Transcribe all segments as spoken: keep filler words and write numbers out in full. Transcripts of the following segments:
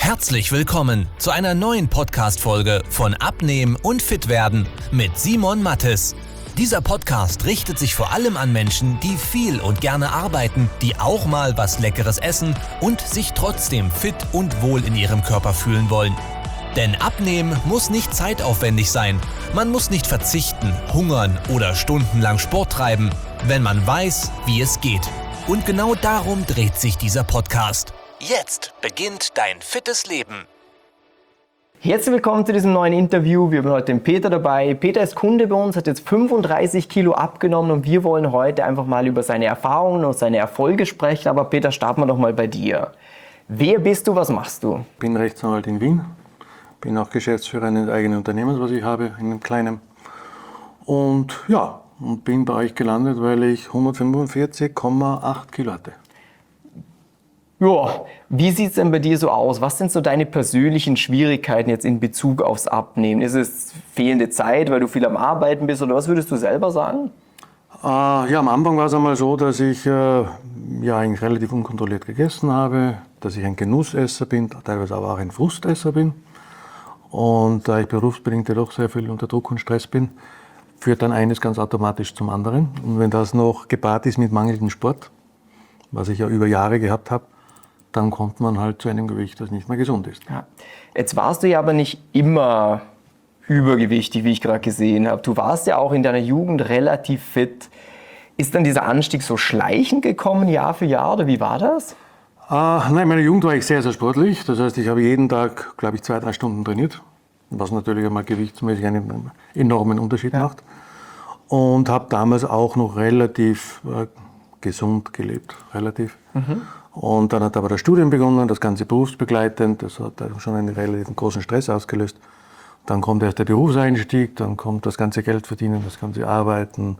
Herzlich willkommen zu einer neuen Podcast-Folge von Abnehmen und Fitwerden mit Simon Mattes. Dieser Podcast richtet sich vor allem an Menschen, die viel und gerne arbeiten, die auch mal was Leckeres essen und sich trotzdem fit und wohl in ihrem Körper fühlen wollen. Denn Abnehmen muss nicht zeitaufwendig sein. Man muss nicht verzichten, hungern oder stundenlang Sport treiben, wenn man weiß, wie es geht. Und genau darum dreht sich dieser Podcast. Jetzt beginnt dein fittes Leben. Herzlich willkommen zu diesem neuen Interview. Wir haben heute den Peter dabei. Peter ist Kunde bei uns, hat jetzt fünfunddreißig Kilo abgenommen und wir wollen heute einfach mal über seine Erfahrungen und seine Erfolge sprechen. Aber Peter, starten wir doch mal bei dir. Wer bist du, was machst du? Ich bin Rechtsanwalt in Wien, bin auch Geschäftsführer eines eigenen Unternehmens, was ich habe, in einem kleinen. Und ja, und bin bei euch gelandet, weil ich hundertfünfundvierzig Komma acht Kilo hatte. Ja, wie sieht es denn bei dir so aus? Was sind so deine persönlichen Schwierigkeiten jetzt in Bezug aufs Abnehmen? Ist es fehlende Zeit, weil du viel am Arbeiten bist oder was würdest du selber sagen? Äh, ja, am Anfang war es einmal so, dass ich äh, ja eigentlich relativ unkontrolliert gegessen habe, dass ich ein Genussesser bin, teilweise aber auch ein Frustesser bin. Und da ich berufsbedingt jedoch sehr viel unter Druck und Stress bin, führt dann eines ganz automatisch zum anderen. Und wenn das noch gepaart ist mit mangelndem Sport, was ich ja über Jahre gehabt habe, dann kommt man halt zu einem Gewicht, das nicht mehr gesund ist. Ja. Jetzt warst du ja aber nicht immer übergewichtig, wie ich gerade gesehen habe. Du warst ja auch in deiner Jugend relativ fit. Ist dann dieser Anstieg so schleichend gekommen, Jahr für Jahr, oder wie war das? Ah, nein, in meiner Jugend war ich sehr, sehr sportlich. Das heißt, ich habe jeden Tag, glaube ich, zwei, drei Stunden trainiert, was natürlich einmal gewichtsmäßig einen enormen Unterschied ja. macht. Und habe damals auch noch relativ äh, gesund gelebt, relativ. Mhm. Und dann hat aber das Studium begonnen, das Ganze berufsbegleitend, das hat schon einen relativ großen Stress ausgelöst. Dann kommt erst der Berufseinstieg, dann kommt das ganze Geld verdienen, das ganze Arbeiten.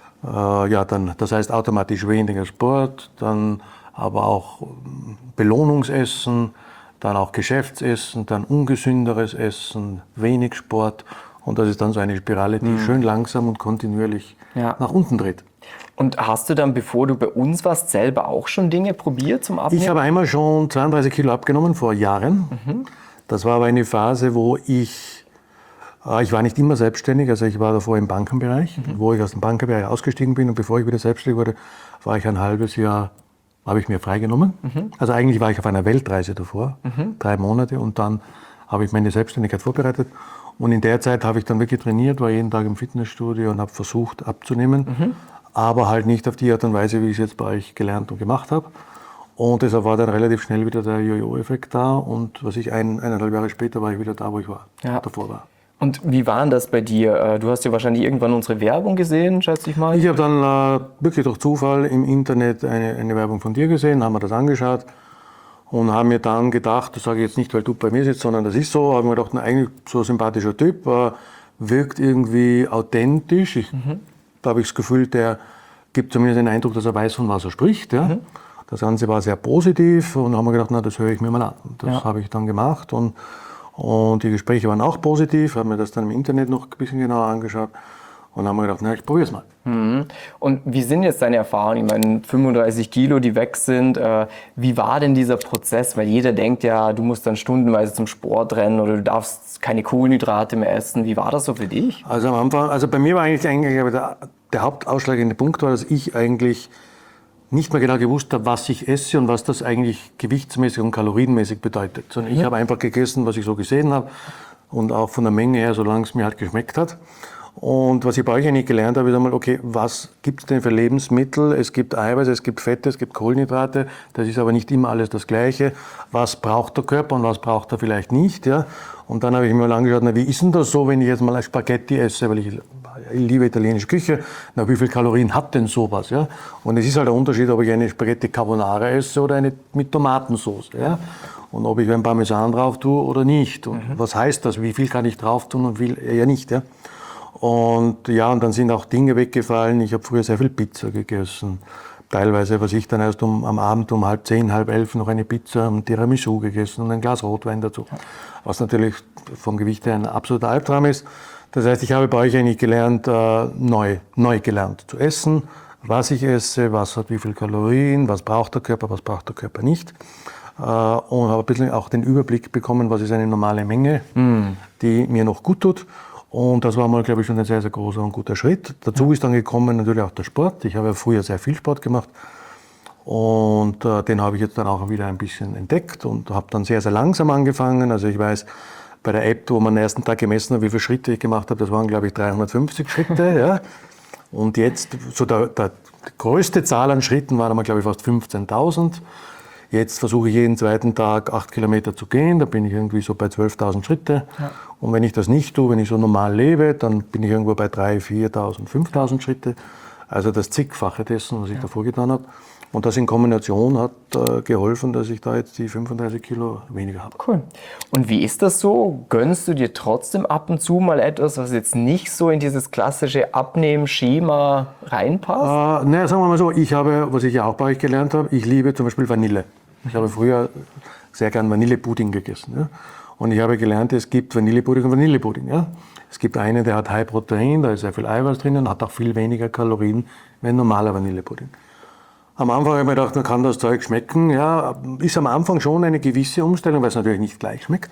Äh, ja, dann, das heißt automatisch weniger Sport, dann aber auch Belohnungsessen, dann auch Geschäftsessen, dann ungesünderes Essen, wenig Sport. Und das ist dann so eine Spirale, die mhm. schön langsam und kontinuierlich ja. nach unten dreht. Und hast du dann, bevor du bei uns warst, selber auch schon Dinge probiert zum Abnehmen? Ich habe einmal schon zweiunddreißig Kilo abgenommen, vor Jahren. Mhm. Das war aber eine Phase, wo ich, äh, ich war nicht immer selbstständig, also ich war davor im Bankenbereich, mhm. wo ich aus dem Bankenbereich ausgestiegen bin. Und bevor ich wieder selbstständig wurde, war ich ein halbes Jahr, habe ich mir freigenommen. Mhm. Also eigentlich war ich auf einer Weltreise davor, mhm. drei Monate. Und dann habe ich meine Selbstständigkeit vorbereitet. Und in der Zeit habe ich dann wirklich trainiert, war jeden Tag im Fitnessstudio und habe versucht abzunehmen. Mhm. Aber halt nicht auf die Art und Weise, wie ich es jetzt bei euch gelernt und gemacht habe. Und deshalb war dann relativ schnell wieder der Jojo-Effekt da. Und was ich ein, eineinhalb Jahre später war ich wieder da, wo ich war, ja. davor war. Und wie war denn das bei dir? Du hast ja wahrscheinlich irgendwann unsere Werbung gesehen, schätze ich mal. Ich habe dann äh, wirklich durch Zufall im Internet eine, eine Werbung von dir gesehen, haben mir das angeschaut und haben mir dann gedacht, das sage ich jetzt nicht, weil du bei mir sitzt, sondern das ist so, habe mir gedacht, na, eigentlich so ein sympathischer Typ, äh, wirkt irgendwie authentisch. Ich, mhm. Da habe ich das Gefühl, der gibt zumindest den Eindruck, dass er weiß, von was er spricht. Ja. Mhm. Das Ganze war sehr positiv und haben wir gedacht, na, das höre ich mir mal an. Das ja. habe ich dann gemacht und, und die Gespräche waren auch positiv, habe mir das dann im Internet noch ein bisschen genauer angeschaut und haben wir gedacht, na, ich probiere es mal. Mhm. Und wie sind jetzt deine Erfahrungen? Ich meine, fünfunddreißig Kilo, die weg sind. Äh, wie war denn dieser Prozess? Weil jeder denkt ja, du musst dann stundenweise zum Sport rennen oder du darfst keine Kohlenhydrate mehr essen. Wie war das so für dich? Also am Anfang, also bei mir war eigentlich, eigentlich der, der hauptausschlaggebende Punkt war, dass ich eigentlich nicht mehr genau gewusst habe, was ich esse und was das eigentlich gewichtsmäßig und kalorienmäßig bedeutet. Sondern ich mhm. habe einfach gegessen, was ich so gesehen habe und auch von der Menge her, solange es mir halt geschmeckt hat. Und was ich bei euch eigentlich gelernt habe, ist einmal, okay, was gibt es denn für Lebensmittel? Es gibt Eiweiß, es gibt Fette, es gibt Kohlenhydrate. Das ist aber nicht immer alles das Gleiche. Was braucht der Körper und was braucht er vielleicht nicht? Ja? Und dann habe ich mir mal angeschaut, na, wie ist denn das so, wenn ich jetzt mal Spaghetti esse, weil ich, ich liebe italienische Küche. Na, wie viel Kalorien hat denn sowas? Ja? Und es ist halt der Unterschied, ob ich eine Spaghetti Carbonara esse oder eine mit Tomatensauce. Ja? Und ob ich ein Parmesan drauf tue oder nicht. Und mhm. was heißt das? Wie viel kann ich drauf tun und wie viel eher nicht? Ja? Und ja, und dann sind auch Dinge weggefallen. Ich habe früher sehr viel Pizza gegessen. Teilweise, was ich dann erst um, am Abend um halb zehn, halb elf noch eine Pizza, ein Tiramisu gegessen und ein Glas Rotwein dazu. Was natürlich vom Gewicht her ein absoluter Albtraum ist. Das heißt, ich habe bei euch eigentlich gelernt, äh, neu, neu gelernt zu essen, was ich esse, was hat wie viel Kalorien, was braucht der Körper, was braucht der Körper nicht. äh, und habe ein bisschen auch den Überblick bekommen, was ist eine normale Menge, mm. die mir noch gut tut. Und das war mal, glaube ich, schon ein sehr, sehr großer und guter Schritt. Dazu ist dann gekommen natürlich auch der Sport. Ich habe ja früher sehr viel Sport gemacht. Und äh, den habe ich jetzt dann auch wieder ein bisschen entdeckt und habe dann sehr, sehr langsam angefangen. Also ich weiß, bei der App, wo man am ersten Tag gemessen hat, wie viele Schritte ich gemacht habe, das waren, glaube ich, dreihundertfünfzig Schritte. Ja. Und jetzt, so der, der größte Zahl an Schritten war einmal, glaube ich, fast fünfzehntausend. Jetzt versuche ich jeden zweiten Tag acht Kilometer zu gehen, da bin ich irgendwie so bei zwölftausend Schritte. Ja. Und wenn ich das nicht tue, wenn ich so normal lebe, dann bin ich irgendwo bei dreitausend, viertausend, fünftausend Schritte. Also das zigfache dessen, was ich ja. davor getan habe. Und das in Kombination hat äh, geholfen, dass ich da jetzt die fünfunddreißig Kilo weniger habe. Cool. Und wie ist das so? Gönnst du dir trotzdem ab und zu mal etwas, was jetzt nicht so in dieses klassische Abnehmen-Schema reinpasst? Äh, naja, sagen wir mal so, ich habe, was ich ja auch bei euch gelernt habe, ich liebe zum Beispiel Vanille. Ich habe früher sehr gern Vanillepudding gegessen. Ja? Und ich habe gelernt, es gibt Vanillepudding und Vanillepudding. Ja? Es gibt einen, der hat High Protein, da ist sehr viel Eiweiß drin und hat auch viel weniger Kalorien wie ein normaler Vanillepudding. Am Anfang habe ich mir gedacht, man kann das Zeug schmecken. Ja, ist am Anfang schon eine gewisse Umstellung, weil es natürlich nicht gleich schmeckt.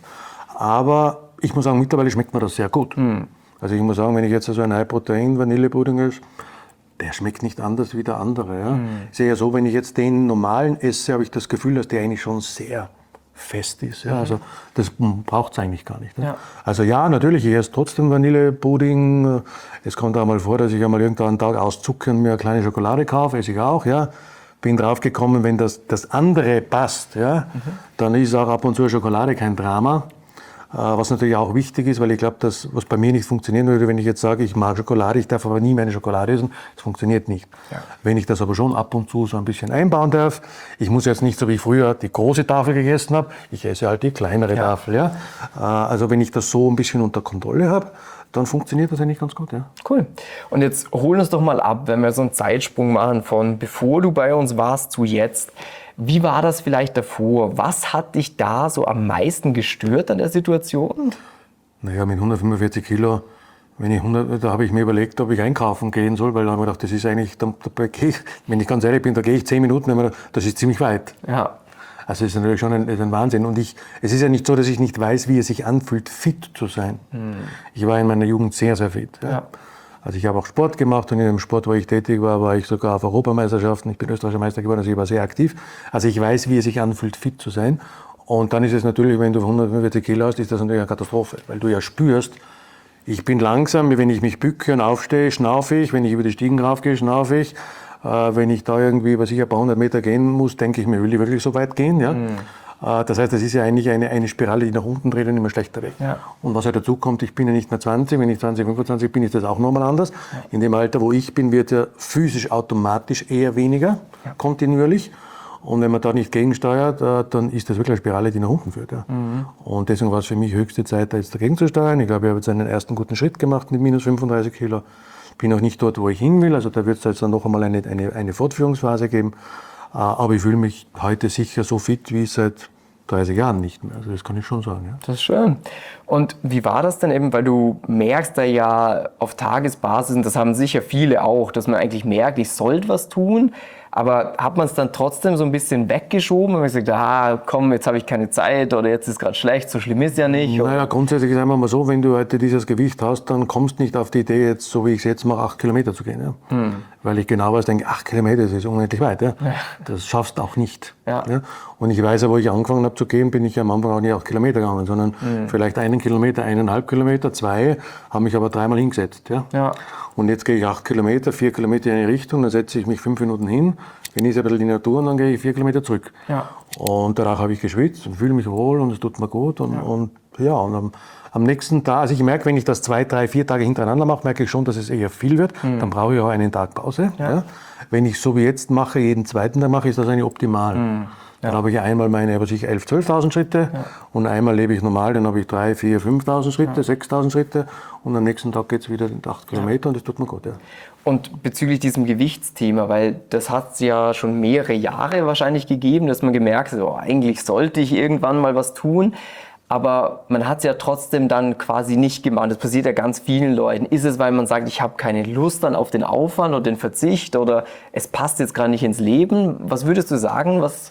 Aber ich muss sagen, mittlerweile schmeckt mir das sehr gut. Mm. Also ich muss sagen, wenn ich jetzt so ein High Protein Vanillepudding esse, der schmeckt nicht anders wie der andere. Ja. Mm. Ich sehe ja so, wenn ich jetzt den normalen esse, habe ich das Gefühl, dass der eigentlich schon sehr fest ist. Ja. Also das braucht es eigentlich gar nicht. Ne? Ja. Also ja, natürlich, ich esse trotzdem Vanillepudding. Es kommt auch mal vor, dass ich einmal irgendwann einen Tag auszucke und mir eine kleine Schokolade kaufe, esse ich auch. Ja. Bin drauf gekommen, wenn das, das andere passt, ja, mhm. dann ist auch ab und zu Schokolade kein Drama. Was natürlich auch wichtig ist, weil ich glaube, dass was bei mir nicht funktionieren würde, wenn ich jetzt sage, ich mag Schokolade, ich darf aber nie meine Schokolade essen, das funktioniert nicht. Ja. Wenn ich das aber schon ab und zu so ein bisschen einbauen darf, ich muss jetzt nicht so wie früher die große Tafel gegessen habe, ich esse halt die kleinere ja. Tafel. Ja. Also wenn ich das so ein bisschen unter Kontrolle habe, dann funktioniert das eigentlich ganz gut. Ja. Cool. Und jetzt holen uns doch mal ab, wenn wir so einen Zeitsprung machen von bevor du bei uns warst zu jetzt. Wie war das vielleicht davor? Was hat dich da so am meisten gestört an der Situation? Naja, mit hundertfünfundvierzig Kilo, wenn ich hundert, da habe ich mir überlegt, ob ich einkaufen gehen soll, weil da habe ich gedacht, das ist eigentlich, da, da gehe ich, wenn ich ganz ehrlich bin, da gehe ich zehn Minuten, gedacht, das ist ziemlich weit. Ja. Also es ist natürlich schon ein, ein Wahnsinn. Und ich, es ist ja nicht so, dass ich nicht weiß, wie es sich anfühlt, fit zu sein. Hm. Ich war in meiner Jugend sehr, sehr fit. Ja. Ja. Also ich habe auch Sport gemacht und in dem Sport, wo ich tätig war, war ich sogar auf Europameisterschaften. Ich bin österreichischer Meister geworden, also ich war sehr aktiv. Also ich weiß, wie es sich anfühlt, fit zu sein. Und dann ist es natürlich, wenn du hundertfünfundvierzig Kilo hast, ist das natürlich eine Katastrophe, weil du ja spürst, ich bin langsam, wenn ich mich bücke und aufstehe, schnaufe ich, wenn ich über die Stiegen raufgehe, schnaufe ich. Äh, wenn ich da irgendwie, was ich ein paar hundert Meter gehen muss, denke ich mir, will ich wirklich so weit gehen? Ja? Mhm. Das heißt, das ist ja eigentlich eine, eine Spirale, die nach unten dreht und immer schlechter wird. Ja. Und was halt dazu kommt, ich bin ja nicht mehr zwanzig, wenn ich zwanzig, fünfundzwanzig bin, ist das auch nochmal anders. Ja. In dem Alter, wo ich bin, wird ja physisch automatisch eher weniger, ja. kontinuierlich. Und wenn man da nicht gegensteuert, dann ist das wirklich eine Spirale, die nach unten führt. Ja. Mhm. Und deswegen war es für mich höchste Zeit, da jetzt dagegen zu steuern. Ich glaube, ich habe jetzt einen ersten guten Schritt gemacht mit minus fünfunddreißig Kilo. Bin auch nicht dort, wo ich hin will. Also da wird es jetzt dann noch einmal eine, eine, eine Fortführungsphase geben. Aber ich fühle mich heute sicher so fit wie seit dreißig Jahren nicht mehr. Also das kann ich schon sagen. Ja. Das ist schön. Und wie war das denn eben, weil du merkst da ja auf Tagesbasis, und das haben sicher viele auch, dass man eigentlich merkt, ich sollte was tun, aber hat man es dann trotzdem so ein bisschen weggeschoben und man gesagt, ah komm, jetzt habe ich keine Zeit oder jetzt ist gerade schlecht, so schlimm ist ja nicht. Naja, grundsätzlich ist es einfach mal so, wenn du heute dieses Gewicht hast, dann kommst du nicht auf die Idee, jetzt so wie ich es jetzt mache, acht Kilometer zu gehen. Ja. Hm. Weil ich genau weiß, denke, acht Kilometer, das ist unendlich weit. Ja. Ja. Das schaffst du auch nicht. Ja. Ja. Und ich weiß ja, wo ich angefangen habe zu gehen, bin ich am Anfang auch nicht acht Kilometer gegangen, sondern hm. vielleicht einen Kilometer, eineinhalb Kilometer, zwei, habe mich aber dreimal hingesetzt. Ja. Ja. Und jetzt gehe ich acht Kilometer, vier Kilometer in eine Richtung, dann setze ich mich fünf Minuten hin, genieße ein bisschen die Natur und dann gehe ich vier Kilometer zurück. Ja. Und danach habe ich geschwitzt und fühle mich wohl und es tut mir gut. Und ja, und, ja, und am, am nächsten Tag, also ich merke, wenn ich das zwei, drei, vier Tage hintereinander mache, merke ich schon, dass es eher viel wird. Mhm. Dann brauche ich auch einen Tag Pause. Ja. Ja. Wenn ich so wie jetzt mache, jeden zweiten Tag mache, ist das eigentlich optimal. Mhm. Ja. Dann habe ich einmal meine, was ich, elftausend, zwölftausend Schritte ja. und einmal lebe ich normal, dann habe ich dreitausend, viertausend, fünftausend Schritte, ja. sechstausend Schritte und am nächsten Tag geht es wieder acht Kilometer ja. und das tut mir gut. Ja. Und bezüglich diesem Gewichtsthema, weil das hat es ja schon mehrere Jahre wahrscheinlich gegeben, dass man gemerkt hat, oh, eigentlich sollte ich irgendwann mal was tun, aber man hat es ja trotzdem dann quasi nicht gemacht. Das passiert ja ganz vielen Leuten. Ist es, weil man sagt, ich habe keine Lust dann auf den Aufwand oder den Verzicht oder es passt jetzt gerade nicht ins Leben? Was würdest du sagen, was...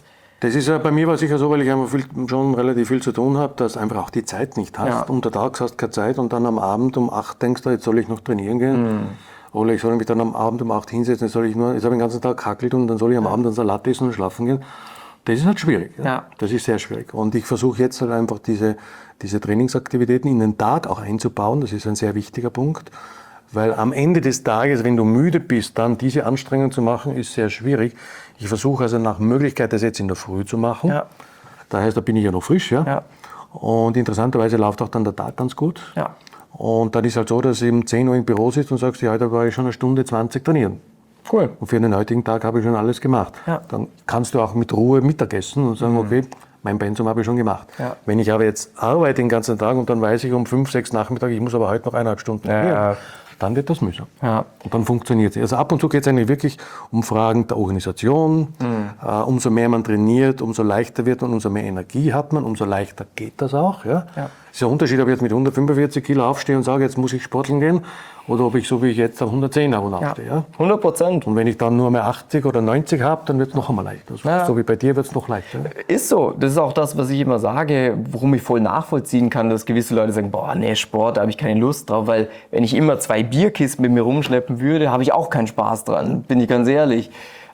Das ist ja bei mir war sicher so, weil ich einfach viel, schon relativ viel zu tun habe, dass einfach auch die Zeit nicht hast. Ja. Untertags hast du keine Zeit und dann am Abend um acht denkst du, jetzt soll ich noch trainieren gehen. Mhm. Oder ich soll mich dann am Abend um acht hinsetzen, jetzt soll ich nur, jetzt habe ich den ganzen Tag gehackelt und dann soll ich am Abend einen Salat essen und schlafen gehen. Das ist halt schwierig. Ja. Ja. Das ist sehr schwierig. Und ich versuche jetzt halt einfach diese, diese Trainingsaktivitäten in den Tag auch einzubauen. Das ist ein sehr wichtiger Punkt. Weil am Ende des Tages, wenn du müde bist, dann diese Anstrengung zu machen, ist sehr schwierig. Ich versuche also nach Möglichkeit, das jetzt in der Früh zu machen. Ja. Das heißt, da bin ich ja noch frisch. Ja? Ja. Und interessanterweise läuft auch dann der Tag ganz gut. Ja. Und dann ist halt so, dass du um zehn Uhr im Büro sitzt und sagst, ja, heute war ich schon eine Stunde zwanzig trainieren. Cool. Und für den heutigen Tag habe ich schon alles gemacht. Ja. Dann kannst du auch mit Ruhe Mittagessen und sagen, mhm. okay, mein Pensum habe ich schon gemacht. Ja. Wenn ich aber jetzt arbeite den ganzen Tag und dann weiß ich um fünf, sechs Nachmittag, ich muss aber heute noch eineinhalb Stunden trainieren, ja. dann wird das mühsam. Ja. Und dann funktioniert es. Also ab und zu geht es eigentlich wirklich um Fragen der Organisation. Mhm. Äh, umso mehr man trainiert, umso leichter wird man, umso mehr Energie hat man, umso leichter geht das auch. Ja? Ja. Es ist ein Unterschied, ob ich jetzt mit hundertfünfundvierzig Kilo aufstehe und sage, jetzt muss ich sporteln gehen, oder ob ich so wie ich jetzt auf hundertzehn aufstehe. Ja. hundert Prozent. Und wenn ich dann nur mehr achtzig oder neunzig habe, dann wird es noch einmal leichter. Also ja. So wie bei dir wird es noch leichter. Ist so. Das ist auch das, was ich immer sage, worum ich voll nachvollziehen kann, dass gewisse Leute sagen, boah, nee, Sport, da habe ich keine Lust drauf, weil wenn ich immer zwei Bierkisten mit mir rumschleppen würde, habe ich auch keinen Spaß dran, bin ich ganz ehrlich.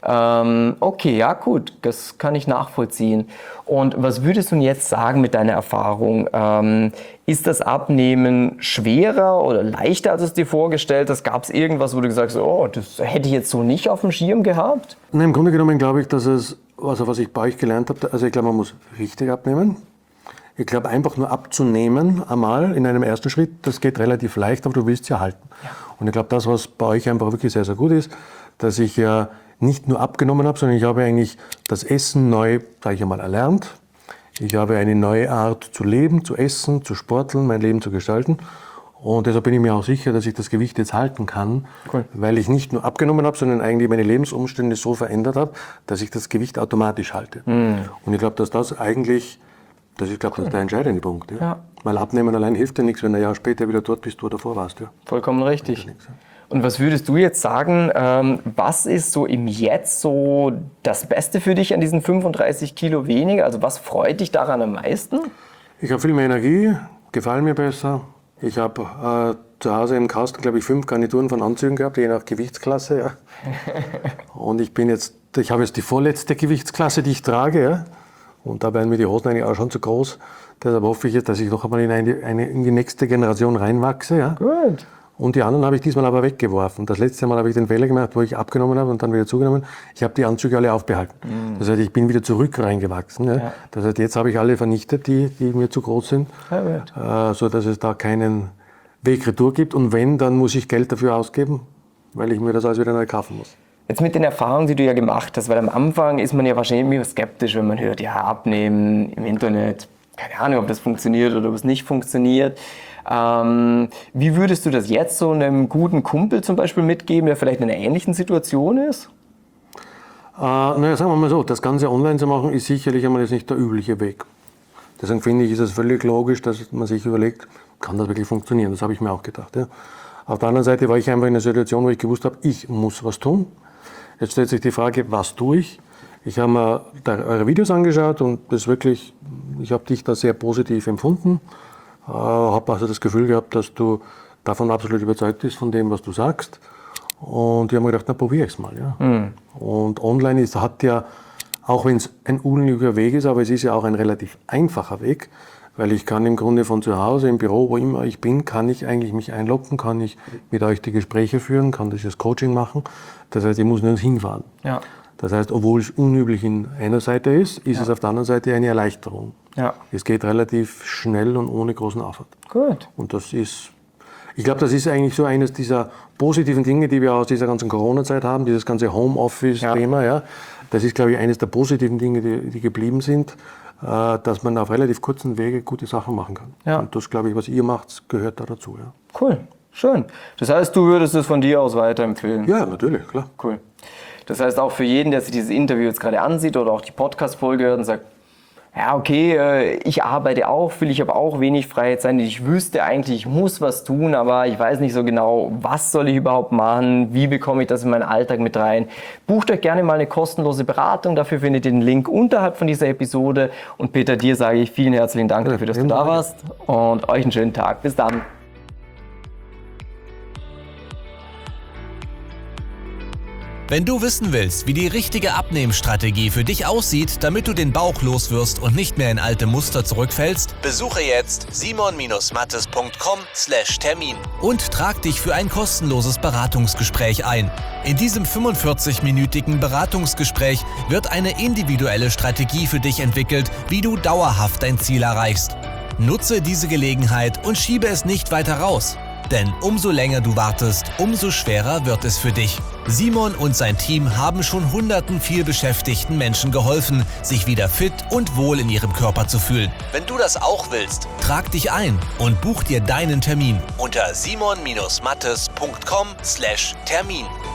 Ähm, okay, ja gut, das kann ich nachvollziehen. Und was würdest du jetzt sagen mit deiner Erfahrung? Ähm, ist das Abnehmen schwerer oder leichter, als du es dir vorgestellt hast? Gab es irgendwas, wo du gesagt hast, oh, das hätte ich jetzt so nicht auf dem Schirm gehabt? Nein, im Grunde genommen glaube ich, dass es, also was ich bei euch gelernt habe, also ich glaube, man muss richtig abnehmen. Ich glaube, einfach nur abzunehmen einmal in einem ersten Schritt, das geht relativ leicht, aber du willst es ja halten. Ja. Und ich glaube, das, was bei euch einfach wirklich sehr, sehr gut ist, dass ich ja nicht nur abgenommen habe, sondern ich habe eigentlich das Essen neu, sage ich einmal, erlernt. Ich habe eine neue Art zu leben, zu essen, zu sporteln, mein Leben zu gestalten. Und deshalb bin ich mir auch sicher, dass ich das Gewicht jetzt halten kann, cool. weil ich nicht nur abgenommen habe, sondern eigentlich meine Lebensumstände so verändert habe, dass ich das Gewicht automatisch halte. Mm. Und ich glaube, dass das eigentlich, das ist, glaube cool. das ist der entscheidende Punkt. Ja? Ja. Weil Abnehmen allein hilft dir nichts, wenn du ein Jahr später wieder dort bist, wo du davor warst. Ja? Vollkommen richtig. Und was würdest du jetzt sagen, ähm, was ist so im Jetzt so das Beste für dich an diesen fünfunddreißig Kilo weniger? Also was freut dich daran am meisten? Ich habe viel mehr Energie, gefallen mir besser. Ich habe äh, zu Hause im Kasten, glaube ich, fünf Garnituren von Anzügen gehabt, je nach Gewichtsklasse. Ja. Und ich bin jetzt, ich habe jetzt die vorletzte Gewichtsklasse, die ich trage. Ja. Und da werden mir die Hosen eigentlich auch schon zu groß. Deshalb hoffe ich jetzt, dass ich noch einmal in, eine, eine, in die nächste Generation reinwachse. Ja. Gut. Und die anderen habe ich diesmal aber weggeworfen. Das letzte Mal habe ich den Fehler gemacht, wo ich abgenommen habe und dann wieder zugenommen. Ich habe die Anzüge alle aufbehalten. Mm. Das heißt, ich bin wieder zurück reingewachsen. Ja. Ja. Das heißt, jetzt habe ich alle vernichtet, die, die mir zu groß sind, ja, äh, so dass es da keinen Weg retour gibt. Und wenn, dann muss ich Geld dafür ausgeben, weil ich mir das alles wieder neu kaufen muss. Jetzt mit den Erfahrungen, die du ja gemacht hast, weil am Anfang ist man ja wahrscheinlich immer skeptisch, wenn man hört, ja, abnehmen im Internet, keine Ahnung, ob das funktioniert oder ob es nicht funktioniert. Ähm, wie würdest du das jetzt so einem guten Kumpel zum Beispiel mitgeben, der vielleicht in einer ähnlichen Situation ist? Äh, naja, sagen wir mal so, das Ganze online zu machen, ist sicherlich einmal jetzt nicht der übliche Weg. Deswegen finde ich, ist es völlig logisch, dass man sich überlegt, kann das wirklich funktionieren? Das habe ich mir auch gedacht. Ja. Auf der anderen Seite war ich einfach in einer Situation, wo ich gewusst habe, ich muss was tun. Jetzt stellt sich die Frage, was tue ich? Ich habe mir da eure Videos angeschaut und das wirklich, ich habe dich da sehr positiv empfunden. Ich äh, habe also das Gefühl gehabt, dass du davon absolut überzeugt bist, von dem, was du sagst. Und ich habe mir gedacht, na, probiere ich es mal. Ja. Mhm. Und online ist, hat ja, auch wenn es ein unglücklicher Weg ist, aber es ist ja auch ein relativ einfacher Weg, weil ich kann im Grunde von zu Hause, im Büro, wo immer ich bin, kann ich eigentlich mich einloggen, kann ich mit euch die Gespräche führen, kann das Coaching machen. Das heißt, ich muss nicht hinfahren. Ja. Das heißt, obwohl es unüblich in einer Seite ist, ist ja. es auf der anderen Seite eine Erleichterung. Ja. Es geht relativ schnell und ohne großen Aufwand. Gut. Und das ist, ich glaube, das ist eigentlich so eines dieser positiven Dinge, die wir aus dieser ganzen Corona-Zeit haben, dieses ganze Homeoffice-Thema. Ja. Ja. Das ist, glaube ich, eines der positiven Dinge, die, die geblieben sind, äh, dass man auf relativ kurzen Wege gute Sachen machen kann. Ja. Und das, glaube ich, was ihr macht, gehört da dazu. Ja. Cool, schön. Das heißt, du würdest es von dir aus weiterempfehlen? Ja, natürlich, klar. Cool. Das heißt auch für jeden, der sich dieses Interview jetzt gerade ansieht oder auch die Podcast-Folge hört und sagt, ja okay, ich arbeite auch viel, ich habe auch wenig Freizeit, ich wüsste eigentlich, ich muss was tun, aber ich weiß nicht so genau, was soll ich überhaupt machen, wie bekomme ich das in meinen Alltag mit rein. Bucht euch gerne mal eine kostenlose Beratung, dafür findet ihr den Link unterhalb von dieser Episode. Und Peter, dir sage ich vielen herzlichen Dank dafür, dass du da warst und euch einen schönen Tag. Bis dann. Wenn du wissen willst, wie die richtige Abnehmstrategie für dich aussieht, damit du den Bauch loswirst und nicht mehr in alte Muster zurückfällst, besuche jetzt simon mattes punkt com slash Termin und trag dich für ein kostenloses Beratungsgespräch ein. In diesem fünfundvierzig-minütigen Beratungsgespräch wird eine individuelle Strategie für dich entwickelt, wie du dauerhaft dein Ziel erreichst. Nutze diese Gelegenheit und schiebe es nicht weiter raus. Denn umso länger du wartest, umso schwerer wird es für dich. Simon und sein Team haben schon hunderten vielbeschäftigten Menschen geholfen, sich wieder fit und wohl in ihrem Körper zu fühlen. Wenn du das auch willst, trag dich ein und buch dir deinen Termin unter simon mattes punkt com slash Termin.